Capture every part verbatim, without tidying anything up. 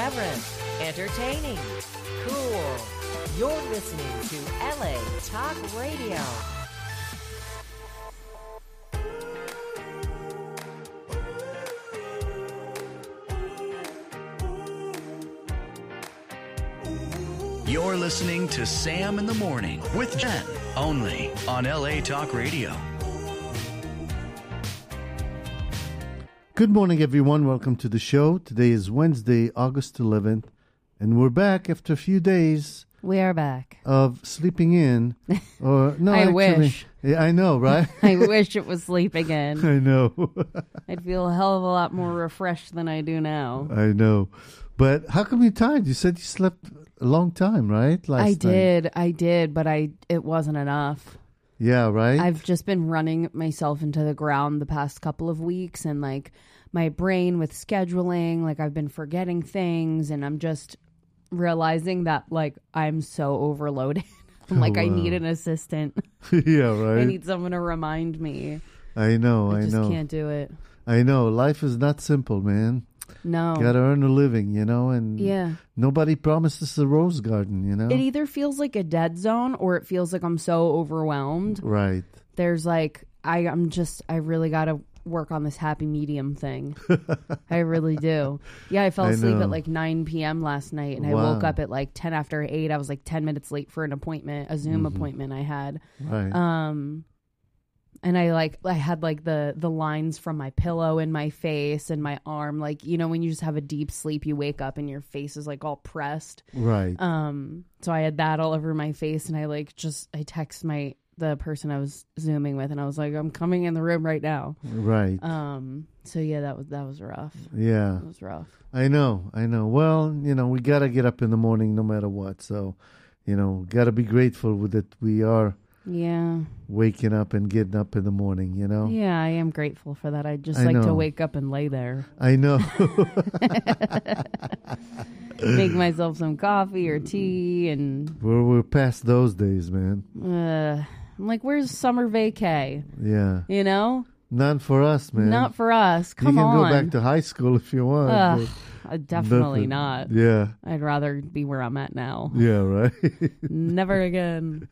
irreverent, entertaining, cool. You're listening to L A Talk Radio. You're listening to Sam in the Morning with Jen, only on L A Talk Radio. Good morning, everyone. Welcome to the show. Today is Wednesday, August eleventh, and we're back after a few days. We are back. Of sleeping in. Or no, I actually, wish. Yeah, I know, right? I wish it was sleeping in. I know. I'd feel a hell of a lot more refreshed than I do now. I know. But how come you're tired? You said you slept a long time, right? Last I night. did. I did, but I it wasn't enough. Yeah, right? I've just been running myself into the ground the past couple of weeks, and like my brain with scheduling, like I've been forgetting things, and I'm just realizing that like I'm so overloaded. I'm like, Oh, I wow. need an assistant. Yeah, right? I need someone to remind me. I know, I I just know. can't do it. I know. Life is not simple, man. No. Gotta earn a living, you know, and Yeah. nobody promises a rose garden, you know? It either feels like a dead zone or it feels like I'm so overwhelmed. Right. There's like, I, I'm just, I really got to work on this happy medium thing. I really do. Yeah, I fell I asleep know. at like nine p.m. last night, and I Wow. woke up at like ten after eight. I was like ten minutes late for an appointment, a Zoom Mhm. appointment I had. Right. Um, and I like, I had like the, the lines from my pillow in my face and my arm. Like, you know, when you just have a deep sleep, you wake up and your face is like all pressed. right. Um, so I had that all over my face, and I like just I text my the person I was Zooming with, and I was like, I'm coming in the room right now. right. Um, so yeah, that was that was rough. yeah. It was rough. I know. I know. Well, you know, we got to get up in the morning no matter what. So, you know, got to be grateful with that we are Yeah, waking up and getting up in the morning, you know? yeah, I am grateful for that. I just I like to know. wake up and lay there, I know. make myself some coffee or tea, and we're, we're past those days, man. uh, I'm like, where's summer vacay? Yeah. You know, None for us, man. not for us. you Come can on, go back to high school if you want. Ugh, but uh, definitely nothing. not. Yeah. I'd rather be where I'm at now. Yeah, right. Never again.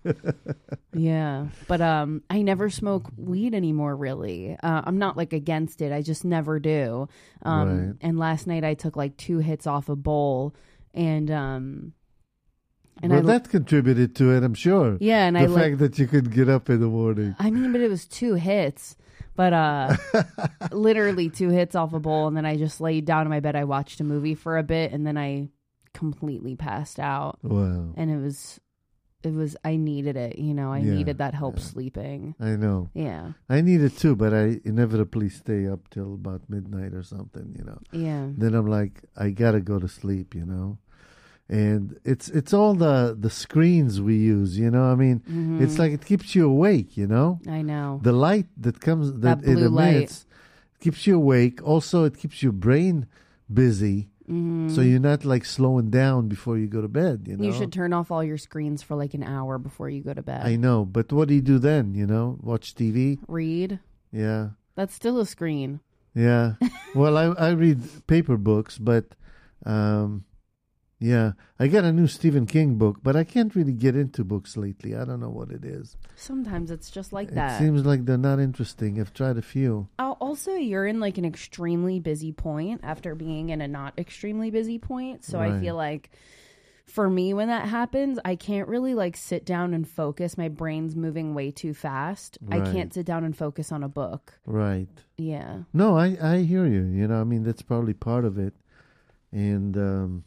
Yeah. But um I never smoke weed anymore, really. Uh, I'm not like against it. I just never do. Um Right. and last night I took like two hits off a bowl, and um and well, I that contributed to it, I'm sure. Yeah, and the I fact like that you could get up in the morning. I mean, but it was two hits. But uh literally two hits off a bowl, and then I just laid down in my bed. I watched a movie for a bit, and then I completely passed out. Wow. And it was it was I needed it, you know. I Yeah, needed that help yeah. sleeping. I know. Yeah. I need it too, but I inevitably stay up till about midnight or something, you know. Yeah. Then I'm like, I gotta go to sleep, you know. And it's it's all the the screens we use, you know. I mean, Mhm. it's like it keeps you awake, you know. I know. The light that comes that, That it blue light. emits keeps you awake. Also, it keeps your brain busy, Mhm. so you're not like slowing down before you go to bed. You know. You should turn off all your screens for like an hour before you go to bed. I know, but what do you do then? You know, watch T V. Read. Yeah, That's still a screen. yeah. Well, I I read paper books, but um, yeah, I got a new Stephen King book, but I can't really get into books lately. I don't know what it is. Sometimes it's just like It that. seems like they're not interesting. I've tried a few. Oh, also, you're in like an extremely busy point after being in a not extremely busy point. So I Right. feel like for me, when that happens, I can't really like sit down and focus. My brain's moving way too fast. I Right. can't sit down and focus on a book. Right. Yeah. No, I, I hear you. You know, I mean, that's probably part of it. And, um,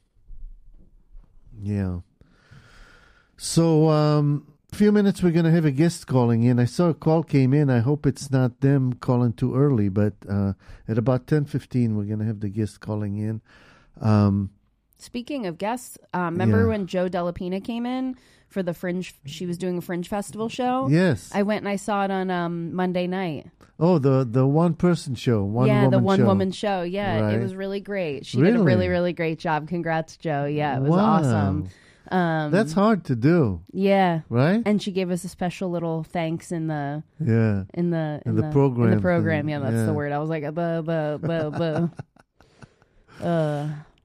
yeah. So, um, a few minutes, we're going to have a guest calling in. I saw a call came in. I hope it's not them calling too early, but uh, at about ten fifteen, we're going to have the guest calling in. Um, Speaking of guests, um, remember Yeah. when Joe Delapina came in for the Fringe? She was doing a Fringe Festival show. yes. I went and I saw it on um, Monday night. oh, the, the one-person show. One yeah, woman the one show. woman show. Yeah, Right. it was really great. She did a Really? really, really great job. Congrats, Joe. Yeah, it was Wow. awesome. Um, That's hard to do, yeah. right? And she gave us a special little thanks in the yeah. in the In the program In the program, thing, yeah, that's yeah. the word. I was like, the the the the. Uh,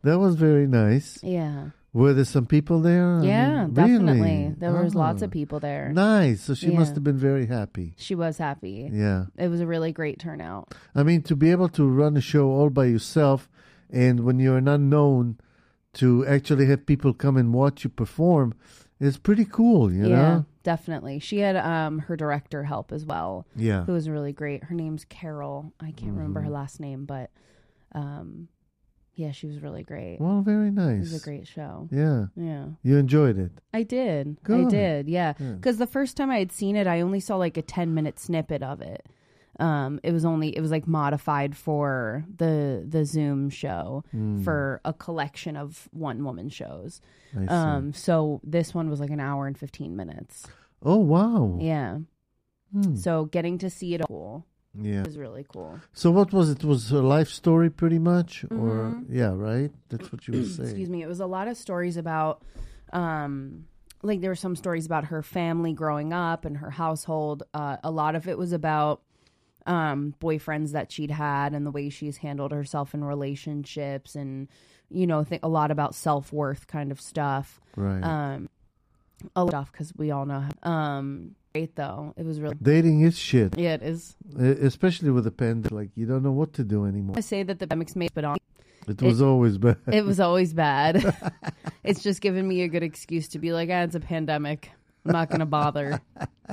That was very nice. Yeah. Were there some people there? I Yeah, mean, definitely. really? There was lots Oh, of people there. Nice. So she Yeah. must have been very happy. She was happy. Yeah. It was a really great turnout. I mean, to be able to run a show all by yourself, and when you're an unknown, to actually have people come and watch you perform is pretty cool, you yeah, know? definitely. She had um her director help as well, Yeah. who was really great. Her name's Carol. I can't remember her Mm-hmm. last name, but um, yeah, she was really great. Well, very It nice. was a great show. Yeah. Yeah. You enjoyed it. I did. I Good. did. Yeah. Good. Because the first time I had seen it, I only saw like a ten minute snippet of it. Um, it was only it was like modified for the the Zoom show Mm, for a collection of one woman shows. I see. Um, so this one was like an hour and fifteen minutes. oh, wow. Yeah. Hmm. So getting to see it all Yeah. was really cool. So what was it? Was a life story pretty much? Or, Mhm. yeah, right? That's what you were saying. Excuse me. It was a lot of stories about, um, like there were some stories about her family growing up and her household. Uh, a lot of it was about um, boyfriends that she'd had and the way she's handled herself in relationships, and you know, th- a lot about self worth kind of stuff. Right. Um, a lot of stuff because we all know. How, um, great though. It was really. Dating is shit. Yeah, it is. E- Especially with the pandemic. Like, you don't know what to do anymore. I say that the pandemic's made, but on. It was always bad. It was always bad. It's just given me a good excuse to be like, ah, it's a pandemic. I'm not going to bother.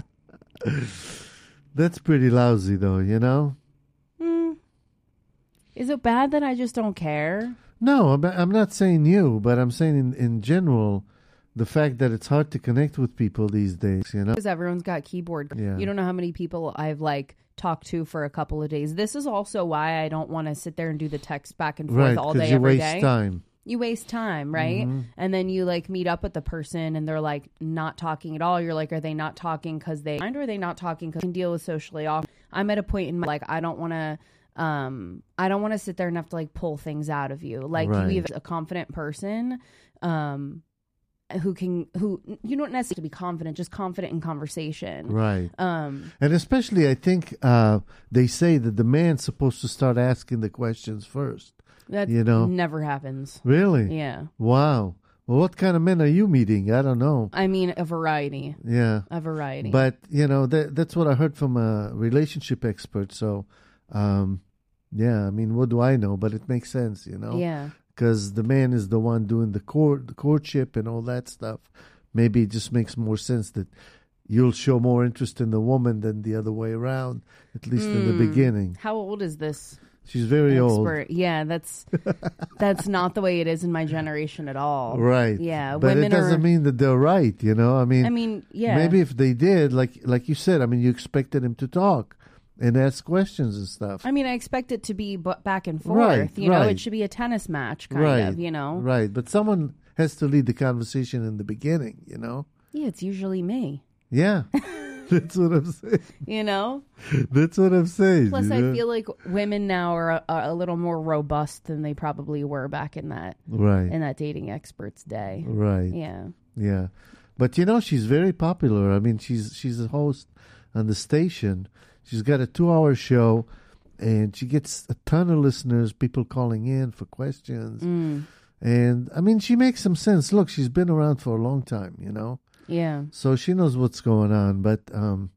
That's pretty lousy, though, you know? Hmm. Is it bad that I just don't care? No, I'm, I'm not saying you, but I'm saying in, in general, the fact that it's hard to connect with people these days, you know? Because everyone's got keyboard. Yeah. You don't know how many people I've like talked to for a couple of days. This is also why I don't want to sit there and do the text back and forth Right, all because day you every waste day. time. You waste time, right? Mhm. And then you like meet up with the person and they're like not talking at all. You're like, are they not talking because they mind, or are they not talking because they can deal with socially off? I'm at a point in my like I don't want to. Um, I don't want to sit there and have to like pull things out of you. Like Right. you have a confident person, um, who can who you don't necessarily have to be confident, just confident in conversation. Right. Um, And especially, I think uh, they say that the man's supposed to start asking the questions first. that You know? never happens. Really? Yeah, Wow. Well, what kind of men are you meeting? I don't know. I mean a variety, Yeah. a variety. But, you know, that, that's what I heard from a relationship expert. So, um, yeah, I mean, what do I know? But it makes sense, you know? yeah, Because the man is the one doing the court, the courtship and all that stuff. Maybe it just makes more sense that you'll show more interest in the woman than the other way around, at least in the Mm. beginning. how old is this She's very old. expert? Yeah, that's that's not the way it is in my generation at all. Right. Yeah, But women it doesn't are. mean that they're right, you know? I mean, I mean, yeah. maybe if they did, like like you said, I mean, you expected him to talk and ask questions and stuff. I mean, I expect it to be b- back and forth. Right, you know, right. it should be a tennis match, kind Right. of. You know, Right. But someone has to lead the conversation in the beginning, you know? yeah, it's usually me. Yeah. That's what I'm saying. You know. That's what I'm saying. Plus, you I know? feel like women now are a, a little more robust than they probably were back in that Right. in that dating experts day. Right. Yeah. Yeah. But you know, she's very popular. I mean, she's she's a host on the station. She's got a two-hour show, and she gets a ton of listeners, people calling in for questions. Mm. And I mean, she makes some sense. Look, she's been around for a long time, you know, Yeah. so she knows what's going on. But um,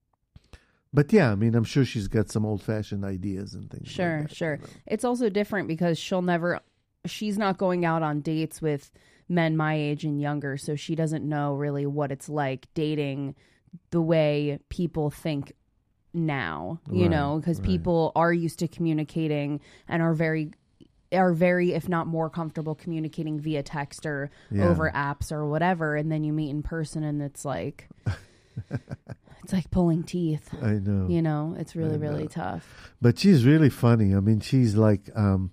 but yeah, I mean, I'm sure she's got some old-fashioned ideas and things. Sure, like that, sure. you know. It's also different because she'll never, she's not going out on dates with men my age and younger, so she doesn't know really what it's like dating the way people think now, you Right, know, because right. people are used to communicating and are very, are very, if not more comfortable communicating via text or Yeah. over apps or whatever, and then you meet in person and it's like, it's like pulling teeth. I know. You know, it's really, I really know. tough. But she's really funny. I mean, she's like, um,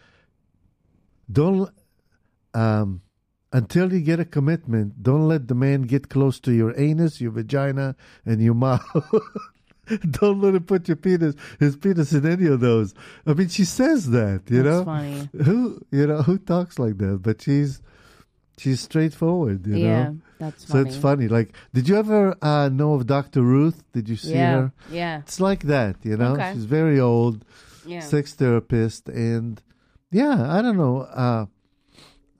don't, um, until you get a commitment, don't let the man get close to your anus, your vagina, and your mouth. Don't let him put your penis, his penis in any of those. I mean, she says that, you That's know. funny. Who, you know, who talks like that? But she's, she's straightforward, you Yeah, know. that's So funny. it's funny. Like, did you ever uh, know of Doctor Ruth? Did you see Yeah, her? yeah, It's like that, you know. Okay. She's very old, yeah. sex therapist, and yeah, I don't know. Uh,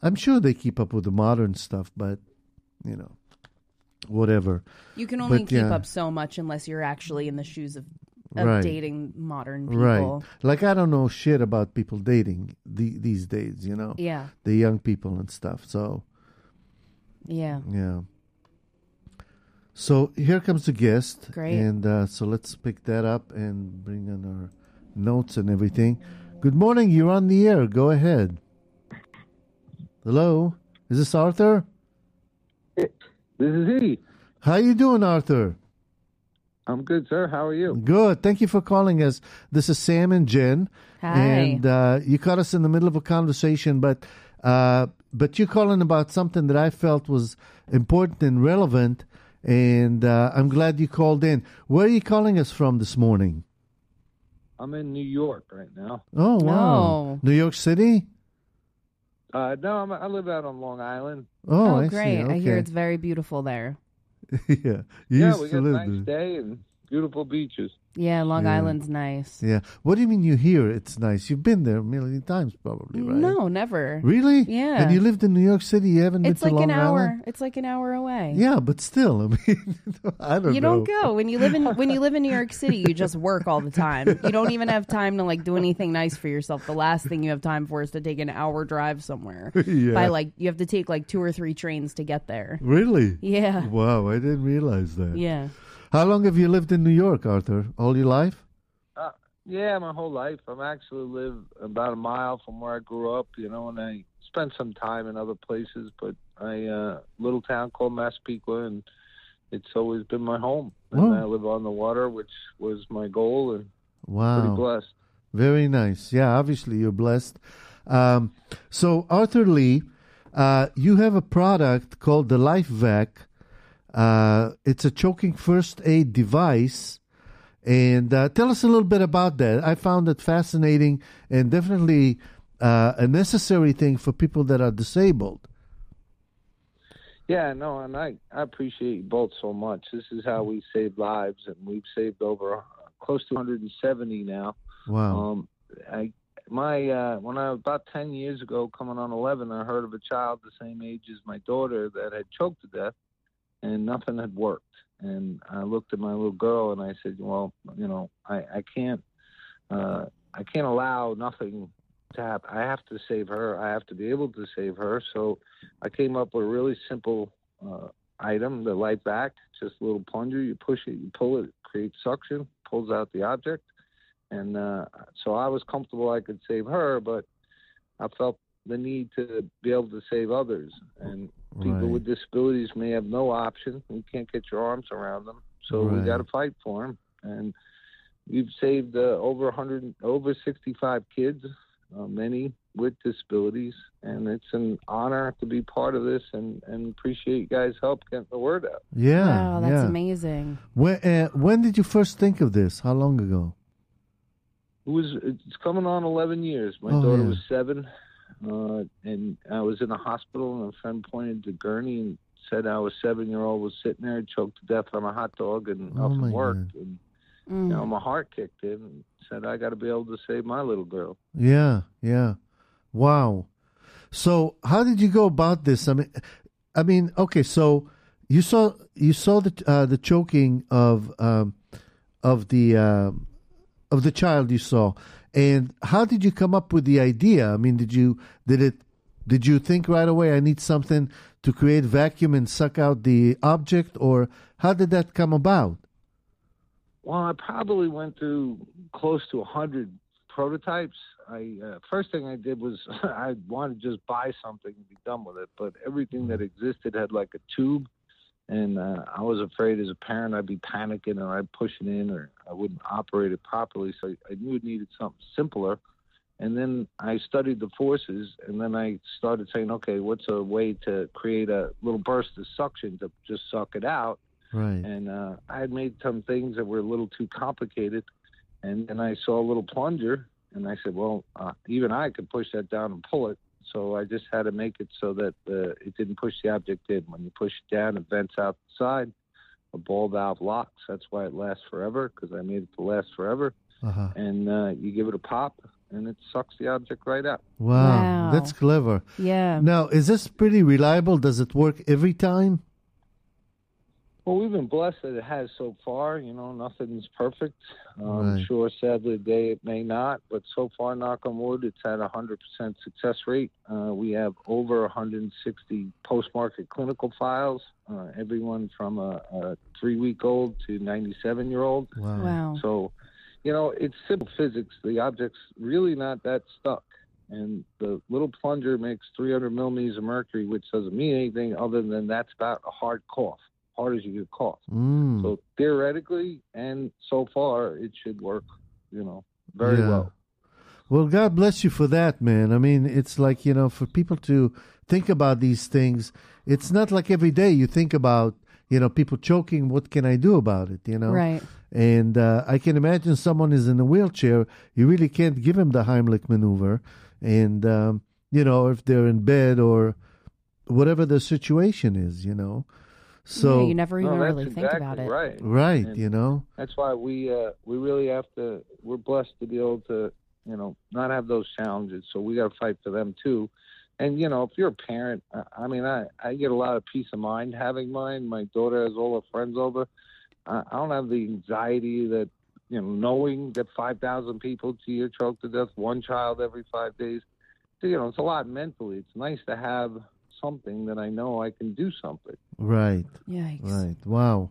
I'm sure they keep up with the modern stuff, but you know, whatever. You can only But, keep yeah. up so much unless you're actually in the shoes of, of Right. dating modern people. Right. Like I don't know shit about people dating the, these days, you know. Yeah. The young people and stuff. So, Yeah. yeah. So here comes the guest. Great. And uh, so let's pick that up and bring in our notes and everything. Good morning. You're on the air. Go ahead. Hello. Is this Arthur? This is he. How you doing, Arthur? I'm good, sir. How are you? Good. Thank you for calling us. This is Sam and Jen. Hi. And uh, you caught us in the middle of a conversation, but uh, but you're calling about something that I felt was important and relevant, and uh, I'm glad you called in. Where are you calling us from this morning? I'm in New York right now. Oh, wow. Oh. New York City? Uh, no, I'm, I live out on Long Island. Oh, Oh, I great. see. Okay. I hear it's very beautiful there. yeah. You yeah, used we to got a live nice there. day and beautiful beaches. Yeah, Long Yeah. Island's nice. Yeah. What do you mean you hear it's nice? You've been there a million times probably, right? No, never. Really? Yeah. And you lived in New York City? You haven't It's been like to an Long hour. Island? It's like an hour away. Yeah, but still, I mean, I don't You know. don't go when you live in when you live in New York City. You just work all the time. You don't even have time to like do anything nice for yourself. The last thing you have time for is to take an hour drive somewhere. Yeah. By like you have to take like two or three trains to get there. Really? Yeah. Wow, I didn't realize that. Yeah. How long have you lived in New York, Arthur? All your life? Uh, yeah, my whole life. I'm actually live about a mile from where I grew up, you know, and I spent some time in other places, but I, uh, little town called Massapequa, and it's always been my home. And Oh. I live on the water, which was my goal, and pretty Wow. blessed. Very nice. Yeah, obviously you're blessed. Um, so, Arthur Lee, uh, you have a product called the LifeVac. Uh, it's a choking first aid device. And uh, tell us a little bit about that. I found it fascinating and definitely uh, a necessary thing for people that are disabled. Yeah, no, and I, I appreciate you both so much. This is how we save lives, and we've saved over uh, close to one hundred seventy now. Wow. Um, I my uh, when I was about ten years ago, coming on eleven, I heard of a child the same age as my daughter that had choked to death, and nothing had worked. And I looked at my little girl and I said, well, you know, I, I can't uh, I can't allow nothing to happen. I have to save her. I have to be able to save her. So I came up with a really simple uh, item, the Light Back, just a little plunger. You push it, you pull it, it creates suction, pulls out the object. And uh, so I was comfortable I could save her, but I felt the need to be able to save others. And people Right. with disabilities may have no option. You can't get your arms around them. So Right. we got to fight for them. And we've saved uh, over one hundred, over sixty-five kids, uh, many with disabilities. And it's an honor to be part of this and, and appreciate you guys' help getting the word out. Yeah. Wow, that's yeah. amazing. When, uh, when did you first think of this? How long ago? It was, it's coming on eleven years. My Oh, daughter yeah. was seven. Uh, and I was in a hospital, and a friend pointed to Gurney and said our seven-year-old was sitting there, choked to death on a hot dog, and Oh, my nothing worked. God. And Mm. you know, my heart kicked in and said, I got to be able to save my little girl. Yeah, yeah. Wow. So, how did you go about this? I mean, I mean, okay. So you saw you saw the uh, the choking of um, of the uh, of the child you saw, and how did you come up with the idea? I mean, did you did it did you think right away? I need something to create vacuum and suck out the object, or how did that come about? Well, I probably went through close to a hundred prototypes. I uh, first thing I did was I wanted to just buy something and be done with it, but everything that existed had like a tube, and uh, I was afraid as a parent I'd be panicking or I'd push it in or I wouldn't operate it properly. So I knew it needed something simpler. And then I studied the forces, and then I started saying, okay, what's a way to create a little burst of suction to just suck it out? Right. And uh, I had made some things that were a little too complicated. And then I saw a little plunger, and I said, well, uh, even I could push that down and pull it. So I just had to make it so that uh, it didn't push the object in. When you push it down, it vents out the side. A ball valve locks. That's why it lasts forever, because I made it to last forever. Uh-huh. And uh, you give it a pop, and it sucks the object right out. Wow, Wow. that's clever. Yeah. Now, is this pretty reliable? Does it work every time? Well, we've been blessed that it has so far. You know, nothing's perfect. Um, Right. Sure, sadly, today it may not, but so far, knock on wood, it's at a one hundred percent success rate. Uh, we have over one hundred sixty post-market clinical files, uh, everyone from a, a three-week-old to ninety-seven-year-old. Wow. Wow. So, you know, it's simple physics. The object's really not that stuck. And the little plunger makes three hundred millimeters of mercury, which doesn't mean anything other than that's about a hard cough, hard as you could cough. Mm. So theoretically, and so far, it should work, you know, very Yeah. well. Well, God bless you for that, man. I mean, it's like, you know, for people to think about these things, it's not like every day you think about, you know, people choking, what can I do about it, you know? Right. And uh, I can imagine someone is in a wheelchair, you really can't give him the Heimlich maneuver. And, um, you know, if they're in bed or whatever the situation is, you know. So, yeah, you never even No, that's really think exactly about it. right. right, And you know. That's why we uh, we really have to. We're blessed to be able to, you know, not have those challenges. So we got to fight for them too. And you know, if you're a parent, I- I mean, I I get a lot of peace of mind having mine. My daughter has all her friends over. I, I don't have the anxiety that, you know, knowing that five thousand people to year choke to death, one child every five days. So, you know, it's a lot mentally. It's nice to have something that I know I can do something. Right. Yikes. Right. Wow.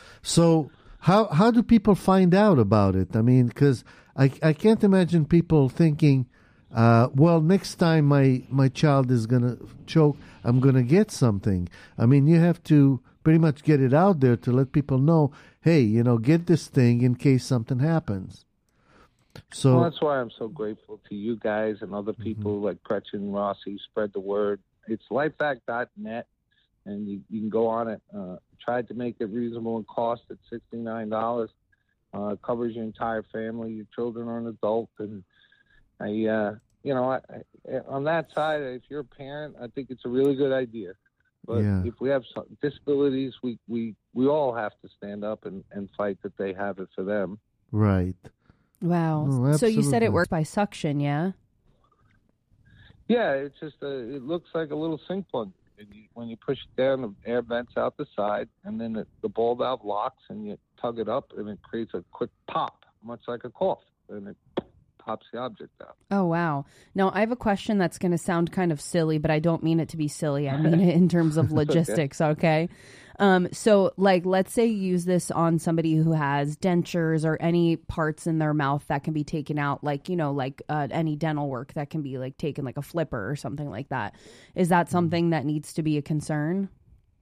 So how how do people find out about it? I mean, because I I can't imagine people thinking, uh, well, next time my my child is gonna choke, I'm gonna get something. I mean, you have to pretty much get it out there to let people know, hey, you know, get this thing in case something happens. So Well, that's why I'm so grateful to you guys and other people like Gretchen Rossi. Spread the word. It's lifevac dot net, and you, you can go on it. Uh, tried to make it reasonable in cost at sixty-nine dollars. Uh, covers your entire family. Your children are an adult, and I, uh, you know, I, I, on that side, if you're a parent, I think it's a really good idea. But Yeah. if we have some disabilities, we, we, we all have to stand up and, and fight that they have it for them. right. Wow. Oh, so you said absolutely. it works by suction, yeah? Yeah, it's just a, it looks like a little sink plug. And you, when you push it down, the air vents out the side, and then the, the ball valve locks, and you tug it up, and it creates a quick pop, much like a cough, and it pops the object out. Oh, wow. Now, I have a question that's going to sound kind of silly, but I don't mean it to be silly. I mean it in terms of logistics, okay? Um, so, like, let's say you use this on somebody who has dentures or any parts in their mouth that can be taken out, like, you know, like uh, any dental work that can be, like, taken like a flipper or something like that. Is that something that needs to be a concern?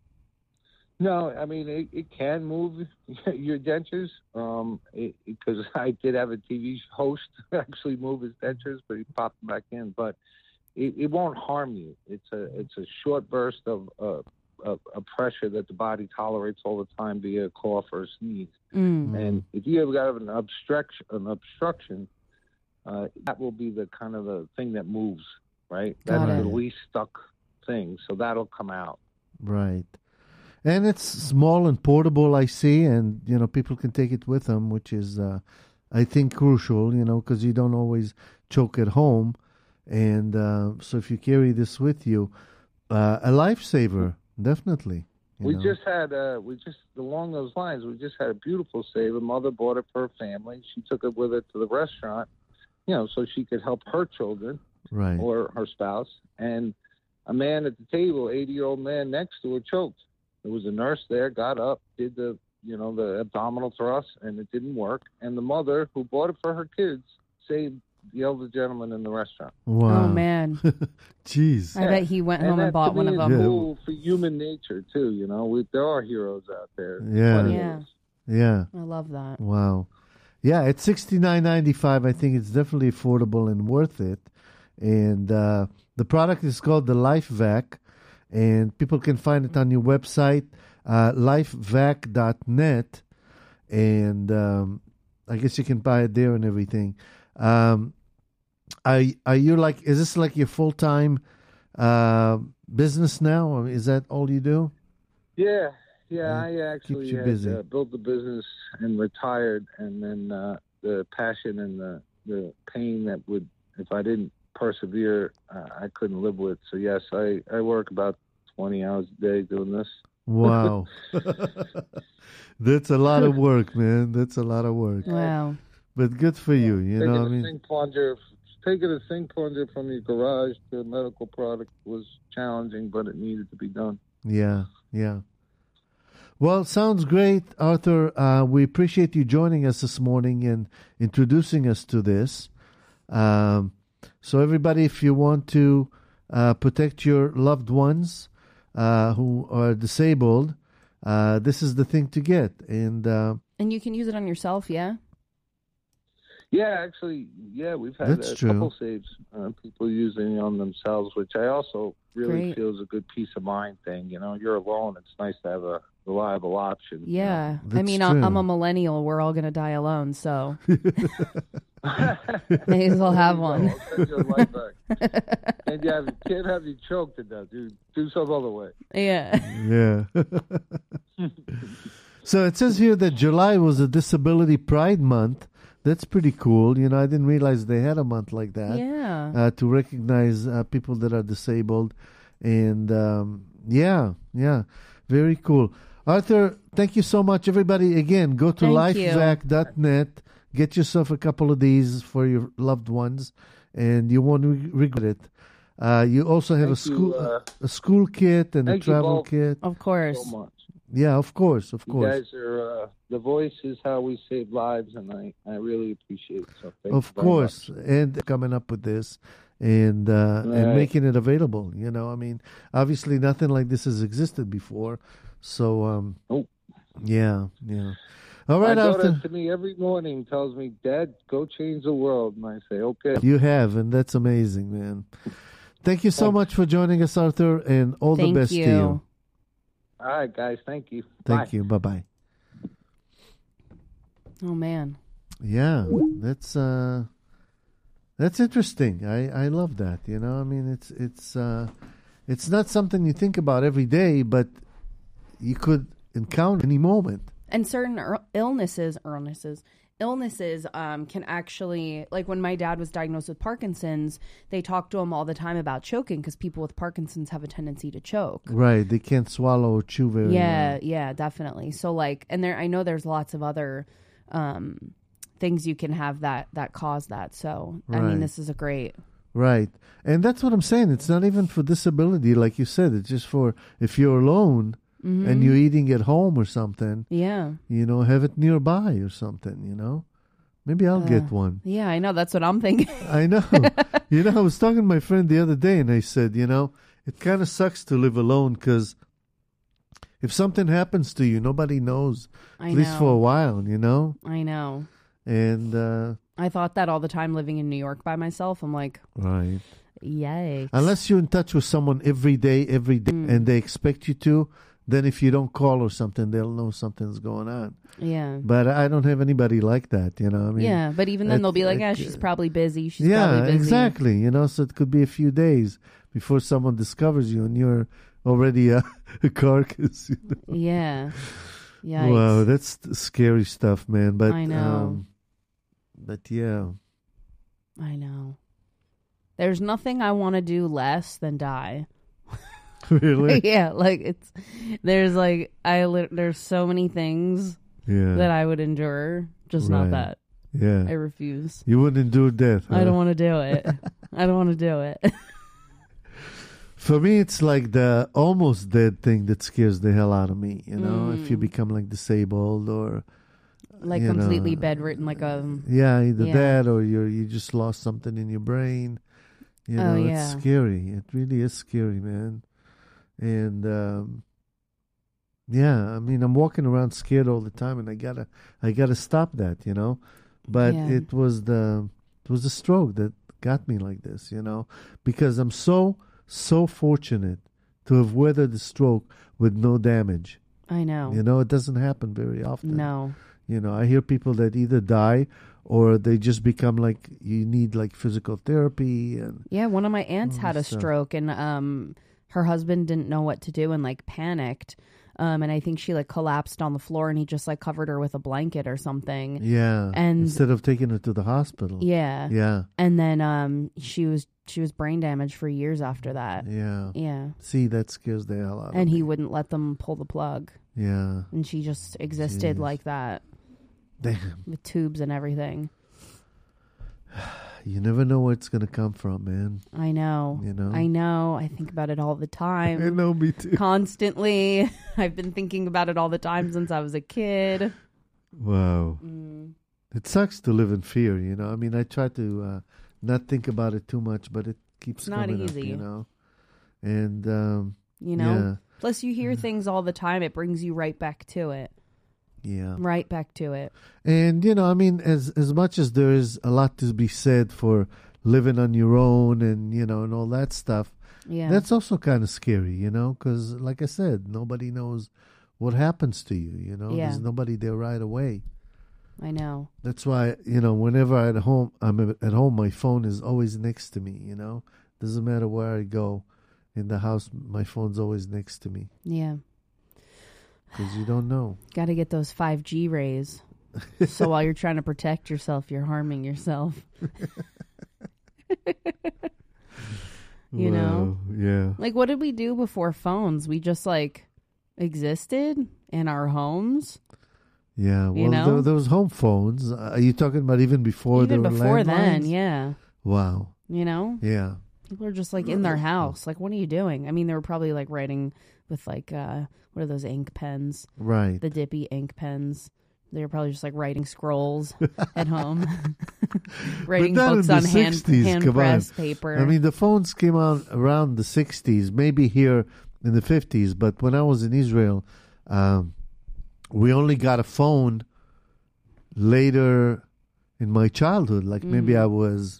No, I mean, it, it can move your dentures, um, because I did have a T V host actually move his dentures, but he popped them back in. But it, it won't harm you. It's a it's a short burst of uh, a, a pressure that the body tolerates all the time via a cough or a sneeze. Mm. And if you ever got an obstruction, an obstruction, uh, that will be the kind of the thing that moves, right? Got That's it. the least stuck thing, so that'll come out. Right. And it's small and portable, I see, and, you know, people can take it with them, which is, uh, I think, crucial, you know, because you don't always choke at home. And uh, so if you carry this with you, uh, a lifesaver, definitely. you We know. just had, uh, we just, along those lines, we just had a beautiful save. A mother bought it for her family. She took it with her to the restaurant, you know, so she could help her children Right. or her spouse. And a man at the table, eighty-year-old man next to her, choked. There was a nurse there, got up, did the, you know, the abdominal thrust, and it didn't work. And the mother, who bought it for her kids, saved the elder gentleman in the restaurant. Wow. Oh, man. Jeez. I bet he went home that, and bought to one me, of is them. Yeah. cool for human nature too. You know, we, there are heroes out there. Yeah. Plenty of Yeah. us. Yeah. I love that. Wow. Yeah, at sixty-nine ninety-five, I think it's definitely affordable and worth it. And uh, the product is called the LifeVac, and people can find it on your website, uh, lifevac dot net, and um, I guess you can buy it there and everything. Um, are, are you like, is this like your full-time uh, business now? Or is that all you do? Yeah, yeah. Yeah, I actually keeps you had, busy. uh, built the business and retired, and then uh, the passion and the the pain that would if I didn't persevere, uh, I couldn't live with. So yes, I, I work about twenty hours a day doing this. Wow. That's a lot of work, man. That's a lot of work. Wow. But good for you, you taking know what I a mean? sink plunger, taking a sink plunger from your garage to a medical product was challenging, but it needed to be done. Yeah, yeah. Well, sounds great, Arthur. Uh, we appreciate you joining us this morning and introducing us to this. Um, so, everybody, if you want to uh, protect your loved ones uh, who are disabled, uh, this is the thing to get. And uh, And you can use it on yourself, yeah? Yeah, actually, yeah, we've had That's a true. couple saves, uh, people using it on themselves, which I also really Great. feel is a good peace of mind thing. You know, you're alone. It's nice to have a reliable option. Yeah. I That's mean, I- I'm true. a millennial. We're all going to die alone, so may as well have one. I'll send your life back. And you have, can't have you choked to death, dude. Do some other way. Yeah. yeah. So, it says here that July was a Disability Pride Month. That's pretty cool. You know, I didn't realize they had a month like that. Yeah. Uh, to recognize uh, people that are disabled. And um, yeah, yeah, very cool. Arthur, thank you so much, everybody. Again, go to Thank you. lifevac dot net. Get yourself a couple of these for your loved ones, and you won't re- regret it. Uh, you also have Thank a school you, uh, a school kit and a thank you travel both. kit. Of course. So much. Yeah, of course, of You course. guys are, uh, the voice is how we save lives, and I, I really appreciate it. So thank Of you very course, much. and coming up with this and uh, and Right. making it available. You know, I mean, obviously nothing like this has existed before. So, um, Nope. yeah, yeah. All My right, daughter Arthur, to me every morning tells me, Dad, go change the world. And I say, okay. you have, and that's amazing, man. Thank you so much for joining us, Arthur, and all Thank the best you. to you. All right, guys. Thank you. Thank Bye. you. Bye bye. Oh, man. Yeah, that's uh, that's interesting. I, I love that. You know, I mean, it's it's uh, it's not something you think about every day, but you could encounter any moment. And certain ir- illnesses, illnesses, illnesses um, can actually, like when my dad was diagnosed with Parkinson's, they talk to him all the time about choking because people with Parkinson's have a tendency to choke. Right, they can't swallow or chew very Yeah, well. yeah, definitely. So like, and there, I know there's lots of other um, things you can have that that cause that. So I Right. mean, this is a great. Right, and that's what I'm saying. It's not even for disability, like you said. It's just for if you're alone Mm-hmm. and you're eating at home or something. Yeah, You know, have it nearby or something. You know, maybe I'll get one. yeah, I know. That's what I'm thinking. I know. You know, I was talking to my friend the other day, and I said, you know, it kind of sucks to live alone because if something happens to you, nobody knows. I At least know. for a while, you know. I know. And uh, I thought that all the time living in New York by myself. I'm like, right. yikes. Unless you're in touch with someone every day, every day, Mm. and they expect you to, then if you don't call or something, they'll know something's going on. Yeah. But I don't have anybody like that, you know. I mean, yeah, but even then it- they'll be like, it- yeah, she's probably busy. She's yeah, probably busy. exactly. You know, so it could be a few days before someone discovers you, and you're already a, a carcass. You know? Yeah. Yikes. Wow, that's scary stuff, man. But I know. Um, but yeah, I know. There's nothing I want to do less than die. really, yeah, like it's there's like I li- there's so many things yeah, that I would endure, just Right. not that. yeah. I refuse. You wouldn't endure death. I huh? don't want to do it. I don't want to do it. For me, it's like the almost dead thing that scares the hell out of me. You know, if you Mm. become like disabled or like You completely know, bedridden, like a yeah, either Yeah. that or you you just lost something in your brain. You Oh, know, yeah. it's scary. It really is scary, man. And um, yeah, I mean, I'm walking around scared all the time, and I gotta I gotta stop that. You know, but Yeah. it was the it was the stroke that got me like this. You know, because I'm so so fortunate to have weathered the stroke with no damage. I know. You know, it doesn't happen very often. No. You know, I hear people that either die or they just become like you need like physical therapy and Yeah, one of my aunts Oh, had a so- stroke, and um, her husband didn't know what to do and like panicked. Um, and I think she like collapsed on the floor and he just like covered her with a blanket or something. Yeah. And instead of taking her to the hospital. Yeah. Yeah. And then um, she was she was brain damaged for years after that. Yeah. Yeah. See, that scares the hell out of me. And he wouldn't let them pull the plug. Yeah. And she just existed Jeez. like that. Damn. With tubes and everything. You never know where it's going to come from, man. I know. You know? I know. I think about it all the time. I know, me too. Constantly. I've been thinking about it all the time since I was a kid. Wow. Mm. It sucks to live in fear, you know. I mean, I try to uh, not think about it too much, but it keeps It's not coming easy. up, you know. And, um, You know? yeah. Plus, you hear things all the time. It brings you right back to it. Yeah. Right back to it. And, you know, I mean, as as much as there is a lot to be said for living on your own and, you know, and all that stuff, Yeah. that's also kind of scary, you know, because, like I said, nobody knows what happens to you, you know. Yeah. There's nobody there right away. I know. That's why, you know, whenever I'm at home, I'm at home, my phone is always next to me, you know. Doesn't matter where I go in the house, my phone's always next to me. Yeah. Because you don't know. Got to get those five G rays. So while you're trying to protect yourself, you're harming yourself. You know? Wow, yeah. Like, what did we do before phones? We just, like, existed in our homes. Yeah, well, You know? there, there was home phones. Uh, are you talking about even before Even there were before then, landlines? yeah. Wow. You know? Yeah. People are just, like, in their house. Like, what are you doing? I mean, they were probably, like, writing with, like, uh, what are those ink pens? Right. The dippy ink pens. They were probably just, like, writing scrolls at home. Writing But not books in on the hand, sixties, hand come on. pressed paper. I mean, the phones came out around the sixties, maybe here in the fifties. But when I was in Israel, um, we only got a phone later in my childhood. Like maybe Mm. I was,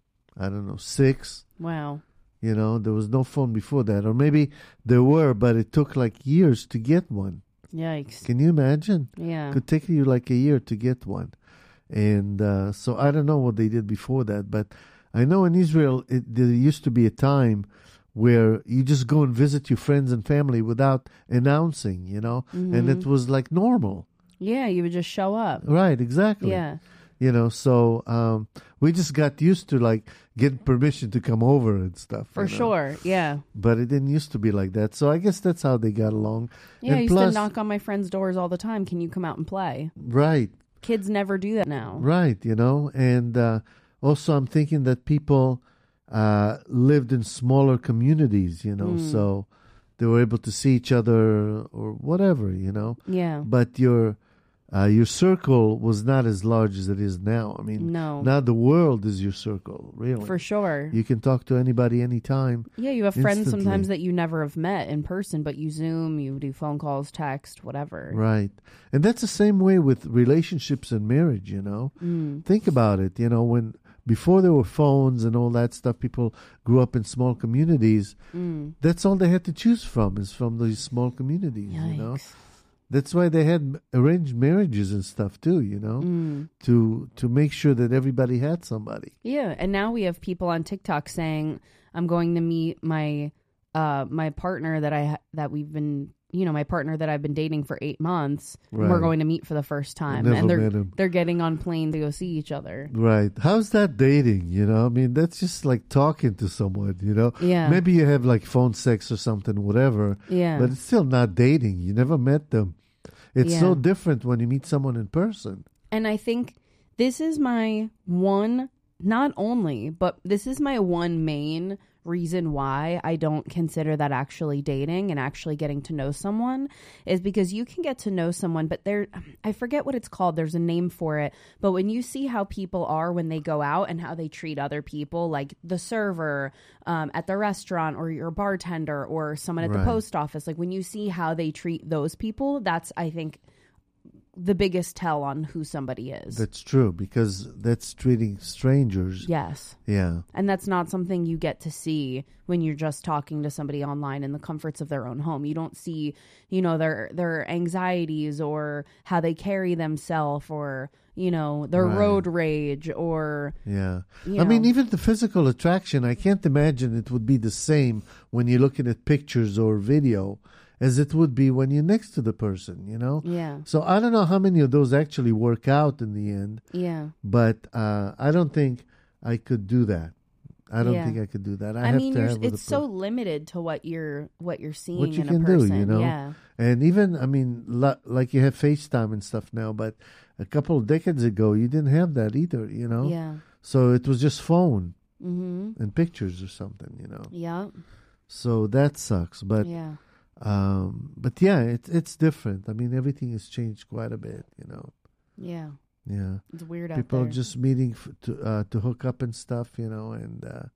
I don't know, six. Wow. You know, there was no phone before that. Or maybe there were, but it took like years to get one. Yikes. Can you imagine? Yeah. It could take you like a year to get one. And uh, so I don't know what they did before that, but I know in Israel it, there used to be a time where you just go and visit your friends and family without announcing, you know, and it was like normal. Yeah, you would just show up. Right, exactly. Yeah. You know, so um, we just got used to like getting permission to come over and stuff. For you know. sure. Yeah. But it didn't used to be like that. So I guess that's how they got along. Yeah, and I used plus, to knock on my friends' doors all the time. Can you come out and play? right. Kids never do that now. Right, you know, and uh, also I'm thinking that people uh, lived in smaller communities, you know, Mm. so they were able to see each other or whatever, you know. Yeah. But your uh, your circle was not as large as it is now. I mean, No. now the world is your circle, really. For sure. You can talk to anybody anytime. Yeah, you have friends instantly. sometimes that you never have met in person, but you Zoom, you do phone calls, text, whatever. Right. And that's the same way with relationships and marriage, you know. Mm. Think about it, you know, when before there were phones and all that stuff, people grew up in small communities. Mm. That's all they had to choose from is from these small communities, Yikes. you know. That's why they had arranged marriages and stuff too, you know, Mm. to to make sure that everybody had somebody. Yeah, and now we have people on TikTok saying, "I'm going to meet my uh my partner that I ha- that we've been, you know, my partner that I've been dating for eight months. And we're Right. going to meet for the first time, Never and they're met him. they're getting on plane to go see each other. Right. How's that dating, you know? I mean, that's just like talking to someone, you know? Yeah. Maybe you have like phone sex or something, whatever. Yeah. But it's still not dating. You never met them. It's so Yeah. different when you meet someone in person. And I think this is my one, not only, but this is my one main reason why I don't consider that actually dating and actually getting to know someone is because you can get to know someone, but there, I forget what it's called. There's a name for it. But when you see how people are when they go out and how they treat other people, like the server um, at the restaurant or your bartender or someone at Right. the post office, like when you see how they treat those people, that's, I think, the biggest tell on who somebody is. That's true because that's treating strangers. Yes. Yeah. And that's not something you get to see when you're just talking to somebody online in the comforts of their own home. You don't see, you know, their their anxieties or how they carry themselves or, you know, their Right. road rage or, Yeah. you I mean, know. even the physical attraction, I can't imagine it would be the same when you're looking at pictures or video as it would be when you're next to the person, you know? Yeah. So I don't know how many of those actually work out in the end, Yeah. but uh, I don't think I could do that. I don't Yeah. think I could do that. I, I have mean, to you're, have with it's a so person. limited to what you're what you're seeing What you in can a do, person. you know? Yeah. And even, I mean, lo- like you have FaceTime and stuff now, but a couple of decades ago, you didn't have that either, you know? Yeah. So it was just phone Mm-hmm. and pictures or something, you know? Yeah. So that sucks. But, Yeah. um, but yeah, it, it's different. I mean, everything has changed quite a bit, you know? Yeah. Yeah. It's weird out People there. are just meeting f- to uh, to hook up and stuff, you know, and uh,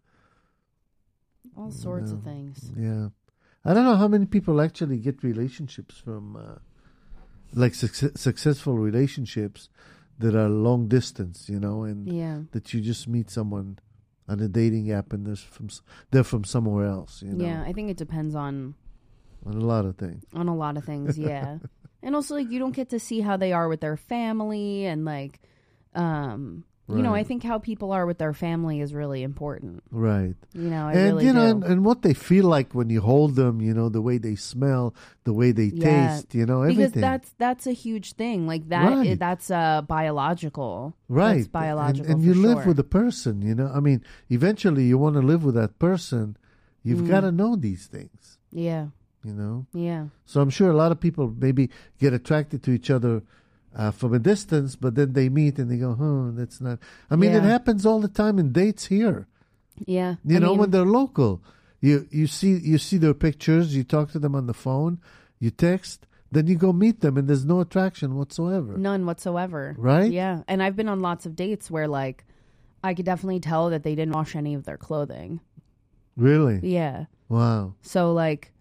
All sorts of no. things. yeah. I don't know how many people actually get relationships from, uh, like suc- successful relationships that are long distance, you know, and Yeah. that you just meet someone on a dating app and there's from s- they're from somewhere else, you know, Yeah. I think it depends on on a lot of things. on a lot of things. Yeah. And also, like, you don't get to see how they are with their family, and like, um, you know, I Right. think how people are with their family is really important. Right. You know, I and really you know, do. and, and what they feel like when you hold them, you know, the way they smell, the way they Yeah. taste, you know, because everything. that's that's a huge thing. Like that, Right. i- that's uh, biological. Right. That's biological. And, and for you live sure. with a person, you know. I mean, eventually you want to live with that person. You've Mm. got to know these things, Yeah. you know. Yeah. So I'm sure a lot of people maybe get attracted to each other uh, from a distance, but then they meet and they go, huh, that's not. I mean, it Yeah. happens all the time in dates here. Yeah. You I know, mean, when they're local, you you see you see their pictures, you talk to them on the phone, you text, then you go meet them, and there's no attraction whatsoever. none whatsoever. Right? Yeah. And I've been on lots of dates where like I could definitely tell that they didn't wash any of their clothing. Really? Yeah. Wow. So like,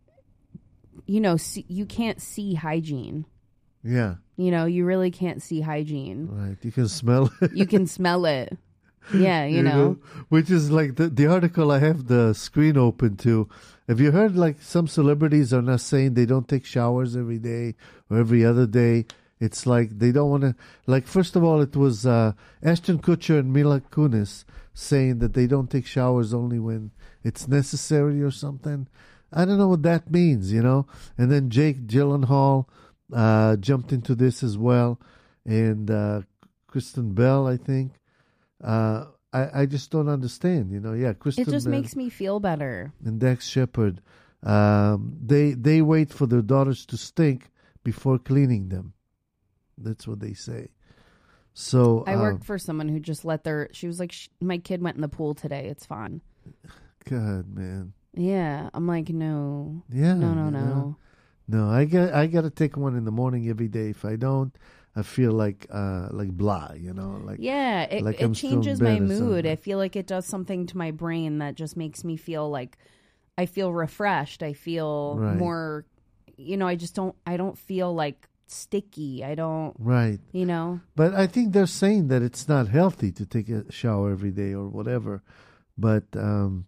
you know, see, you can't see hygiene. Yeah. You know, you really can't see hygiene. Right. You can smell it. You can smell it. Yeah, you, know. Which is like the, the article I have the screen open to. Have you heard like some celebrities are now saying they don't take showers every day or every other day? It's like they don't want to. Like, first of all, it was uh, Ashton Kutcher and Mila Kunis saying that they don't take showers only when it's necessary or something. I don't know what that means, you know. And then Jake Gyllenhaal uh, jumped into this as well, and uh, Kristen Bell, I think. Uh, I I just don't understand, you know. Yeah, Kristen It just Bell makes me feel better. and Dax Shepard. Um, they they wait for their daughters to stink before cleaning them. That's what they say. So I um, worked for someone who just let their. She was like, sh- "My kid went in the pool today. It's fine." God, man. Yeah, I'm like, no, Yeah. no, no, you no. know. No, I get I got to take one in the morning every day. If I don't, I feel like uh like blah, you know, like Yeah, it, like it I'm still in changes my bed or mood. something. I feel like it does something to my brain that just makes me feel like I feel refreshed. I feel Right. more, you know, I just don't, I don't feel like sticky. I don't, right. you know, But I think they're saying that it's not healthy to take a shower every day or whatever. But um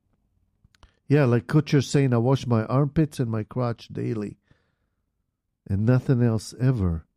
yeah, like Kutcher saying, I wash my armpits and my crotch daily, and nothing else ever.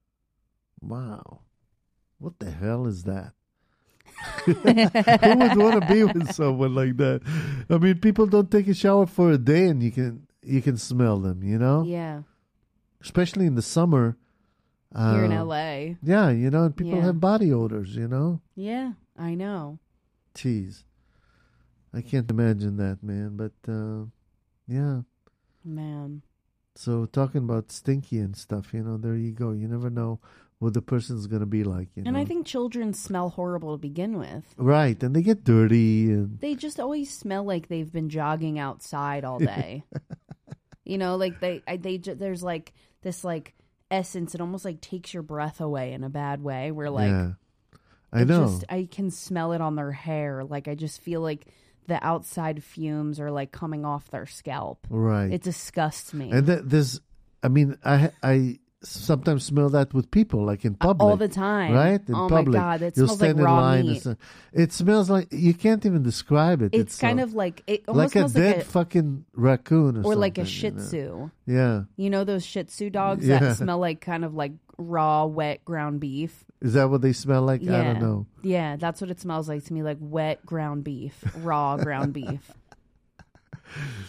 Wow, what the hell is that? Who would want to be with someone like that? I mean, people don't take a shower for a day, and you can you can smell them. You know, yeah. especially in the summer. Here in Um, L A. Yeah, you know, and people Yeah. have body odors. You know. Yeah, I know. Jeez. I can't imagine that, man. But, uh, yeah. Man. So, talking about stinky and stuff, you know, there you go. You never know what the person's going to be like, you And know. I think children smell horrible to begin with. Right. And they get dirty. And They just always smell like they've been jogging outside all day. You know, like they, I, they, ju- there's like this like essence. It almost like takes your breath away in a bad way. Where like, yeah. I it know. just, I can smell it on their hair. Like I just feel like the outside fumes are like coming off their scalp. right. It disgusts me. and th- there's, I mean, I I sometimes smell that with people, like in public. all the time. Right? In Oh public. my God, it You'll smells like stand in raw line and meat. stuff. It smells like, you can't even describe it. It's, kind so- of like, it almost like a smells dead like a, fucking raccoon or, or like a something, Shih you know? Tzu. Yeah. You know those Shih Tzu dogs Yeah. that smell like kind of like raw, wet ground beef? Is that what they smell like? Yeah. I don't know. Yeah, that's what it smells like to me, like wet ground beef, raw ground beef.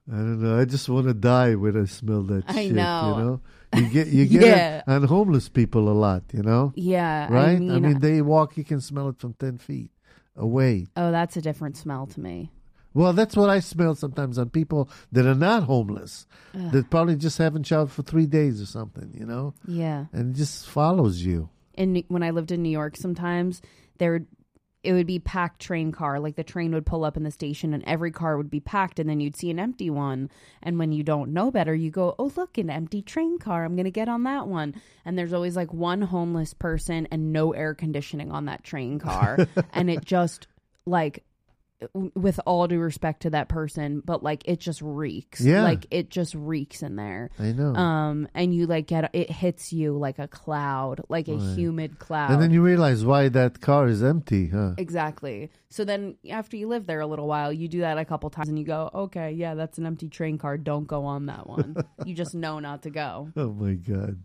I don't know. I just want to die when I smell that I shit. know. You know, you get you get Yeah. it on homeless people a lot. You know, Yeah. right? I mean, I mean, they walk. You can smell it from ten feet away. oh, that's a different smell to me. Well, that's what I smell sometimes on people that are not homeless, that probably just haven't showered for three days or something. You know, Yeah. and it just follows you. And when I lived in New York, sometimes there would it would be packed train car. Like the train would pull up in the station and every car would be packed and then you'd see an empty one. And when you don't know better, you go, oh, look, an empty train car. I'm going to get on that one. And there's always like one homeless person and no air conditioning on that train car. And it just like, with all due respect to that person, but like it just reeks. Yeah. Like it just reeks in there. I know. Um, and you like get it hits you like a cloud, like a Right. humid cloud. And then you realize why that car is empty, huh? Exactly. So then after you live there a little while, you do that a couple times and you go, okay, yeah, that's an empty train car. Don't go on that one. You just know not to go. Oh my God.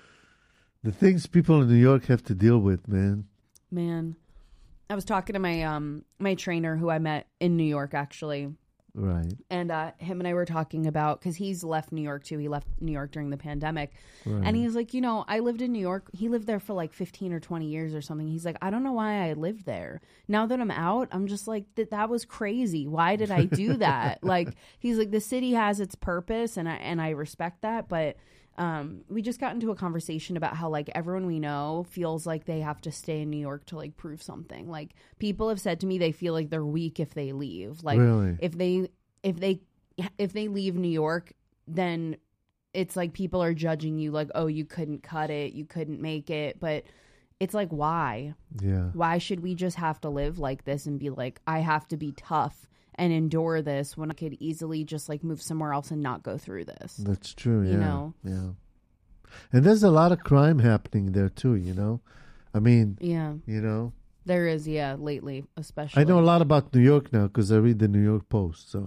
The things people in New York have to deal with, man. Man, I was talking to my um my trainer who I met in New York actually. Right. And uh, him and I were talking about, because he's left New York too. He left New York during the pandemic. Right. And he's like, you know, I lived in New York. He lived there for like fifteen or twenty years or something. He's like, I don't know why I lived there. Now that I'm out, I'm just like, that that was crazy. Why did I do that? Like, he's like, the city has its purpose and I, and I respect that. But um, we just got into a conversation about how like everyone we know feels like they have to stay in New York to like prove something. Like people have said to me, they feel like they're weak if they leave. Like Really? if they, if they, if they leave New York, then it's like people are judging you like, oh, you couldn't cut it, you couldn't make it. But it's like, why? Yeah. Why should we just have to live like this and be like, I have to be tough and endure this when I could easily just like move somewhere else and not go through this? That's true, yeah. You know? Yeah. And there's a lot of crime happening there too, you know? I mean, Yeah, you know, there is. Yeah, lately, especially. I know a lot about New York now because I read the New York Post, so.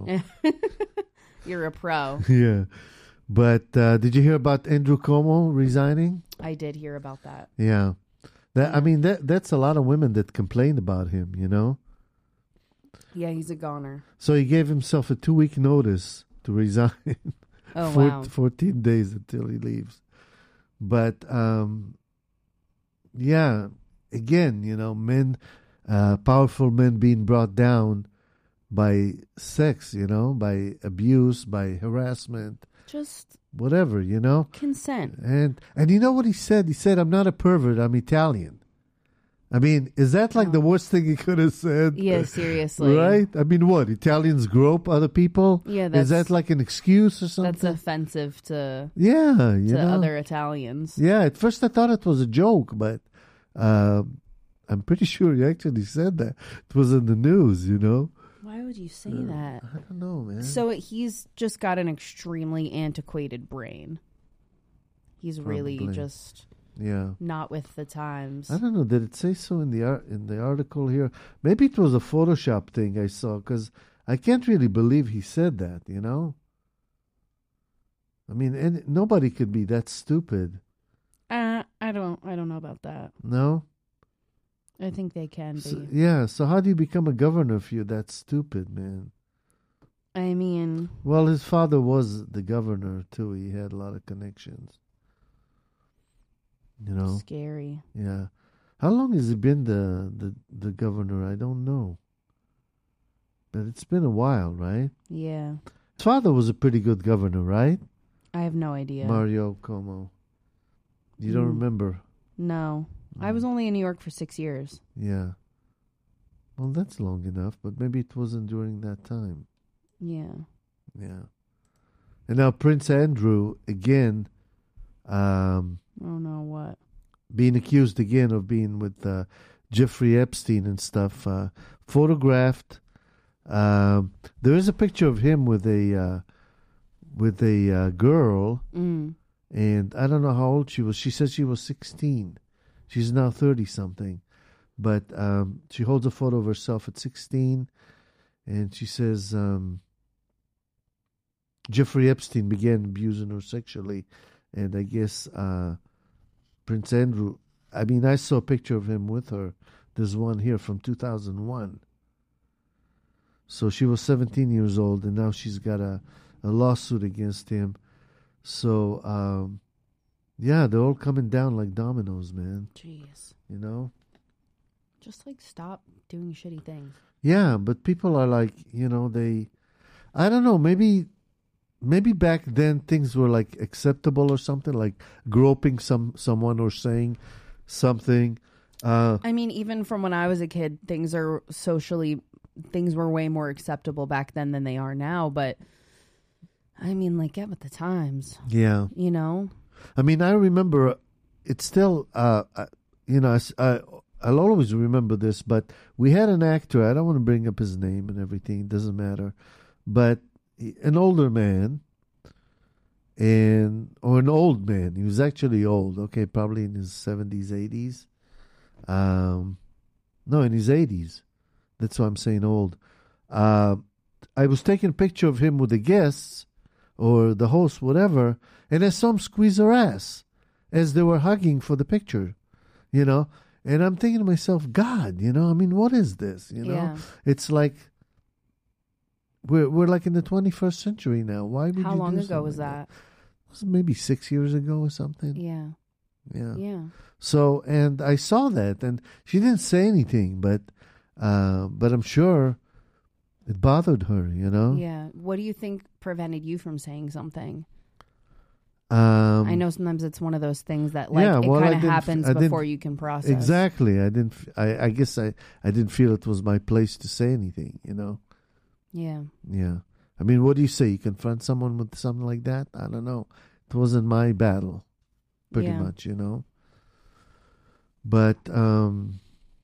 You're a pro. Yeah. But uh, did you hear about Andrew Cuomo resigning? I did hear about that. Yeah. That I mean, that that's a lot of women that complain about him, you know? Yeah, he's a goner. So he gave himself a two-week notice to resign. Oh, Four- wow. fourteen days until he leaves. But, um, yeah, again, you know, men, uh, powerful men being brought down by sex, you know, by abuse, by harassment, Just whatever, you know. consent. And and you know what he said? He said, I'm not a pervert, I'm Italian. I mean, is that like the worst thing he could have said? Yeah, seriously. Right? I mean, what? Italians grope other people? Yeah, Is that's- that like an excuse or something? That's offensive to yeah, you to know. other Italians. Yeah, at first I thought it was a joke, but uh, I'm pretty sure he actually said that. It was in the news, you know. Why would you say that? I don't know, man. So he's just got an extremely antiquated brain. He's really Probably. just yeah. not with the times. I don't know. Did it say so in the ar- in the article here? Maybe it was a Photoshop thing I saw because I can't really believe he said that. You know. I mean, and nobody could be that stupid. Uh, I don't. I don't know about that. No. I think they can be. So, yeah. So how do you become a governor if you're that stupid, man? I mean, Well, his father was the governor too. He had a lot of connections. You know. scary. Yeah. How long has he been the, the, the governor? I don't know. But it's been a while, right? Yeah, His father was a pretty good governor, right? I have no idea. Mario Cuomo. You don't Mm. remember? No, I was only in New York for six years. Yeah. Well, that's long enough, but maybe it wasn't during that time. Yeah. Yeah. And now Prince Andrew, again, um, Oh no, what? being accused again of being with uh, Jeffrey Epstein and stuff, uh, photographed. Um, there is a picture of him with a uh, with a uh, girl, Mm. and I don't know how old she was. She said she was sixteen. She's now thirty something, but um, she holds a photo of herself at sixteen, and she says um, Jeffrey Epstein began abusing her sexually, and I guess uh, Prince Andrew. I mean, I saw a picture of him with her. There's one here from two thousand one. So she was seventeen years old, and now she's got a, a lawsuit against him. So, um, yeah, they're all coming down like dominoes, man. Jeez. You know? Just like stop doing shitty things. Yeah, but people are like, you know, they, I don't know, maybe, maybe back then things were like acceptable or something, like groping some someone or saying something. Uh, I mean, even from when I was a kid, things are socially, things were way more acceptable back then than they are now. But I mean, like, get with the times. yeah. You know? I mean, I remember it's still, uh, uh, you know, I, I, I'll always remember this, but we had an actor, I don't want to bring up his name and everything, it doesn't matter, but he, an older man, and or an old man, he was actually old, okay, probably in his seventies, eighties, um, no, in his eighties, that's why I'm saying old. Uh, I was taking a picture of him with the guests, or the host, whatever, and I saw him squeeze her ass as they were hugging for the picture, you know? And I'm thinking to myself, God, you know, I mean, what is this? You know, Yeah. it's like we're we're like in the twenty-first century now. Why would How you long do ago something was like that? It was maybe six years ago or something. Yeah. Yeah. Yeah. So, and I saw that, and she didn't say anything, but uh, but I'm sure it bothered her. You know. Yeah. What do you think prevented you from saying something? Um, I know sometimes it's one of those things that like yeah, it well, I kind of didn't f- happens I didn't- before you can process. Exactly. I didn't. f- I, I guess I, I didn't feel it was my place to say anything. You know. Yeah. Yeah. I mean, what do you say? You confront someone with something like that? I don't know. It wasn't my battle, pretty Yeah. much, you know. But um,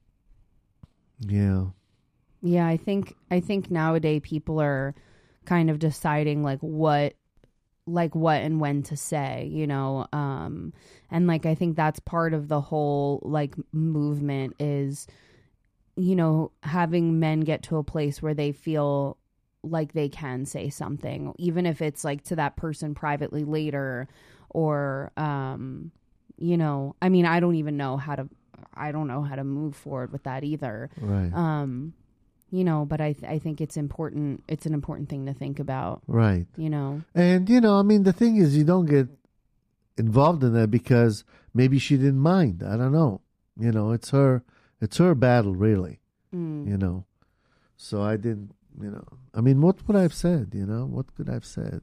yeah, Yeah, I think I think nowadays people are kind of deciding like what like what and when to say, you know. Um and like I think that's part of the whole like movement is, you know, having men get to a place where they feel like they can say something, even if it's like to that person privately later, or um you know, I mean, I don't even know how to I don't know how to move forward with that either. right, Um, you know, but I th- I think it's important. It's an important thing to think about. right. You know. And, you know, I mean, the thing is, you don't get involved in that because maybe she didn't mind. I don't know. You know, it's her, it's her battle, really, Mm. you know. So I didn't, you know, I mean, what would I have said, you know? What could I have said?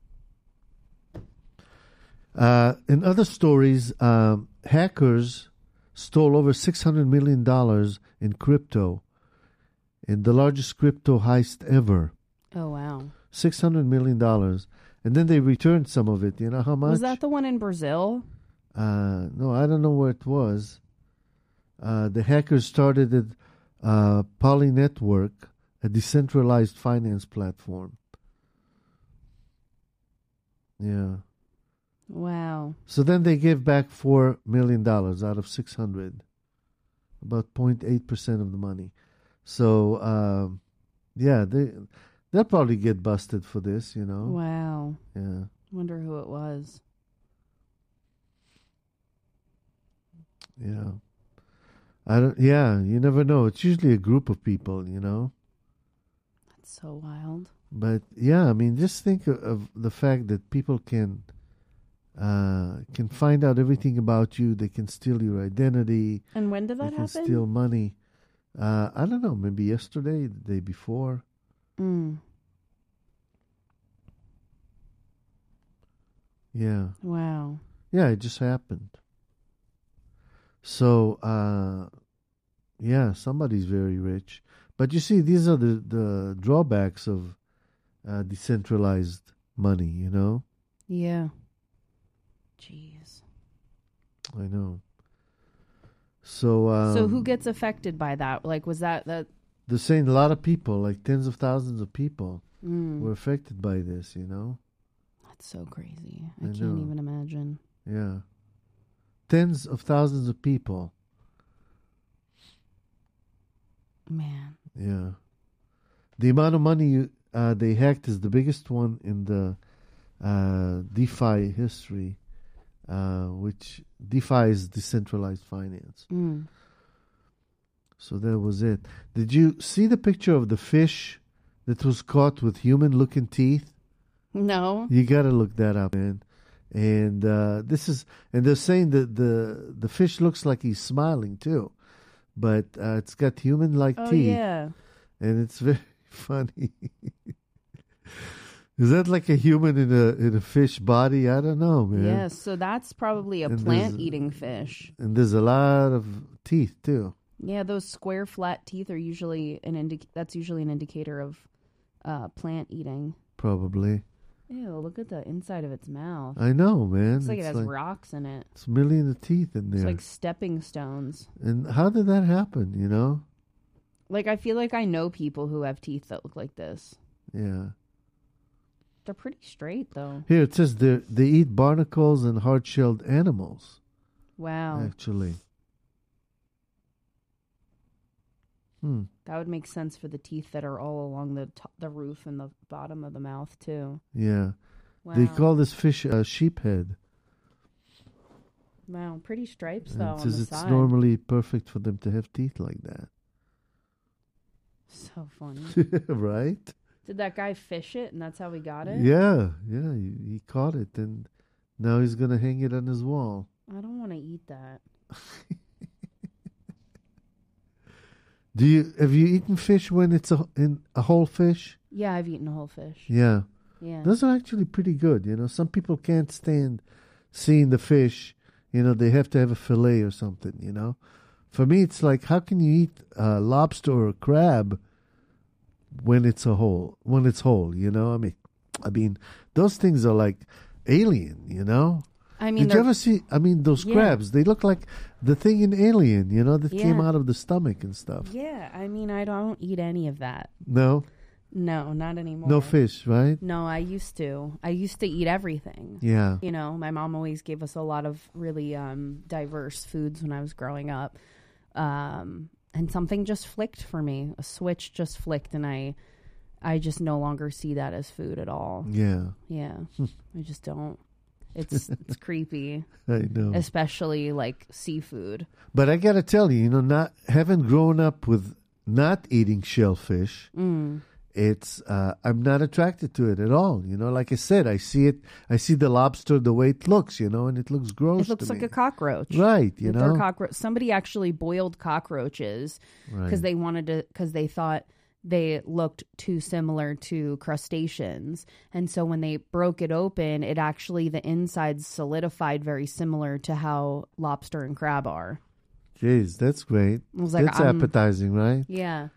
Uh, in other stories, um, hackers stole over six hundred million dollars in crypto, in the largest crypto heist ever. Oh wow. six hundred million dollars. And then they returned some of it. You know how much? Was that the one in Brazil? Uh, no, I don't know where it was. Uh, the hackers started at uh, Poly Network, a decentralized finance platform. Yeah. Wow. So then they gave back four million dollars out of six hundred, about zero point eight percent of the money. So, um, yeah, they they'll probably get busted for this, you know. Wow. Yeah. Wonder who it was. Yeah. I don't. Yeah, you never know. It's usually a group of people, you know. That's so wild. But yeah, I mean, just think of, of the fact that people can uh, can find out everything about you. They can steal your identity. And when did They that can happen? steal money. Uh, I don't know. Maybe yesterday, the day before. Mm. Yeah. Wow. Yeah, it just happened. So, uh, yeah, somebody's very rich. But you see, these are the, the drawbacks of uh, decentralized money, you know? Yeah. Jeez. I know. So, um, so who gets affected by that? Like, was that that? they're saying a lot of people, like tens of thousands of people, Mm. were affected by this, you know? That's so crazy. I, I can't know. even imagine. Yeah. Tens of thousands of people. Man. Yeah. The amount of money you, uh, they hacked is the biggest one in the uh, DeFi history, uh, which DeFi is decentralized finance. Mm. So that was it. Did you see the picture of the fish that was caught with human-looking teeth? No. You got to look that up, man. And uh, this is, and they're saying that the the fish looks like he's smiling too, but uh, it's got human-like Oh, teeth, yeah. and it's very funny. Is that like a human in a in a fish body? I don't know, man. Yeah, so that's probably a And there's- plant-eating fish. And there's a lot of teeth too. Yeah, those square, flat teeth are usually an indic- That's usually an indicator of uh, plant eating. Probably. Ew, look at the inside of its mouth. I know, man. It's like it has rocks in it. It's a million of teeth in there. It's like stepping stones. And how did that happen, you know? Like, I feel like I know people who have teeth that look like this. Yeah. They're pretty straight, though. Here it says they they eat barnacles and hard-shelled animals, Wow. actually. Hmm. That would make sense for the teeth that are all along the to- the roof and the bottom of the mouth, too. Yeah. Wow. They call this fish a sheephead. Wow, pretty stripes, And though, it on says the it's side. normally perfect for them to have teeth like that. So funny. Right? Did that guy fish it, and that's how he got it? Yeah, yeah. He, he caught it, and now he's going to hang it on his wall. I don't want to eat that. Do you have you eaten fish when it's a in a whole fish? Yeah, I've eaten a whole fish. Yeah. Yeah. Those are actually pretty good, you know. Some people can't stand seeing the fish, you know, they have to have a fillet or something, you know. For me it's like, how can you eat uh, lobster or crab when it's a whole, when it's whole, you know? I mean, I mean, those things are like alien, you know. I mean, Did you they're- ever see, I mean, those Yeah. crabs, they look like the thing in Alien, you know, that came Yeah. out of the stomach and stuff. Yeah, I mean, I don't eat any of that. No? No, not anymore. No fish, right? No, I used to. I used to eat everything. Yeah. You know, my mom always gave us a lot of really um, diverse foods when I was growing up. Um, and something just flicked for me. A switch just flicked, and I I just no longer see that as food at all. Yeah. Yeah. I just don't. It's it's creepy. I know. Especially like seafood. But I gotta tell you, you know, not having grown up with not eating shellfish, Mm. it's uh, I'm not attracted to it at all. You know, like I said, I see it. I see the lobster the way it looks, you know, and it looks gross. It looks to like me. a cockroach. Right, you They're know? cockro- Somebody actually boiled cockroaches because Right. they wanted to, because they thought they looked too similar to crustaceans. And so when they broke it open, it actually, the insides solidified very similar to how lobster and crab are. Jeez, that's great. I was like, that's I'm- appetizing, right? Yeah.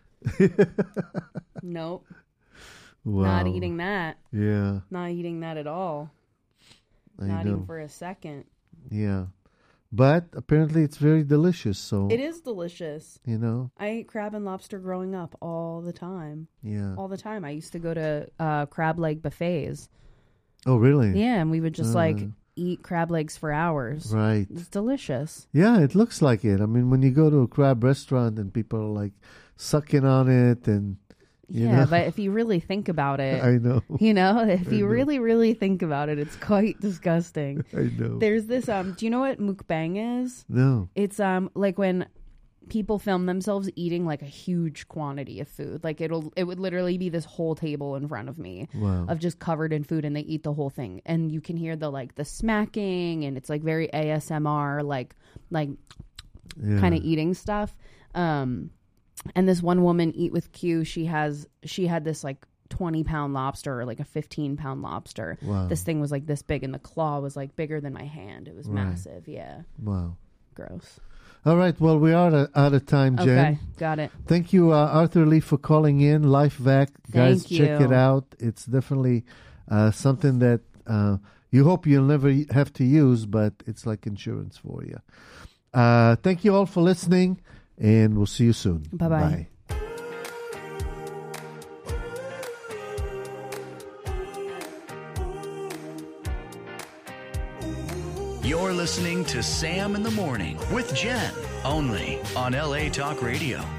Nope. Wow. Not eating that. Yeah, Not eating that at all. I Not know. even for a second. Yeah, but apparently it's very delicious. So It is delicious. you know, I ate crab and lobster growing up all the time. yeah. All the time. I used to go to uh, crab leg buffets. Oh, really? Yeah, and we would just Uh. like eat crab legs for hours. Right. It's delicious. Yeah, it looks like it. I mean, when you go to a crab restaurant and people are like sucking on it, and you yeah, know, but if you really think about it, I know, you know, if I you know. really, really think about it, it's quite disgusting. I know. There's this. Um, do you know what mukbang is? No. It's um like when people film themselves eating like a huge quantity of food. Like it'll it would literally be this whole table in front of me Wow. of just covered in food, and they eat the whole thing, and you can hear the like the smacking, and it's like very A S M R, like like Yeah. kind of eating stuff. Um, and this one woman, Eat with Q, she has she had this like twenty pound lobster, or like a fifteen pound lobster. Wow. This thing was like this big, and the claw was like bigger than my hand. It was Right. massive. Yeah, Wow. gross. All right. Well, we are out of, out of time, Jen. Okay, got it. Thank you, uh, Arthur Lee, for calling in. LifeVac, guys, Thank check you. it out. It's definitely uh, something that uh, you hope you'll never have to use, but it's like insurance for you. Uh, thank you all for listening, and we'll see you soon. Bye-bye. Bye. You're listening to Sam in the Morning with Jen, only on L A Talk Radio.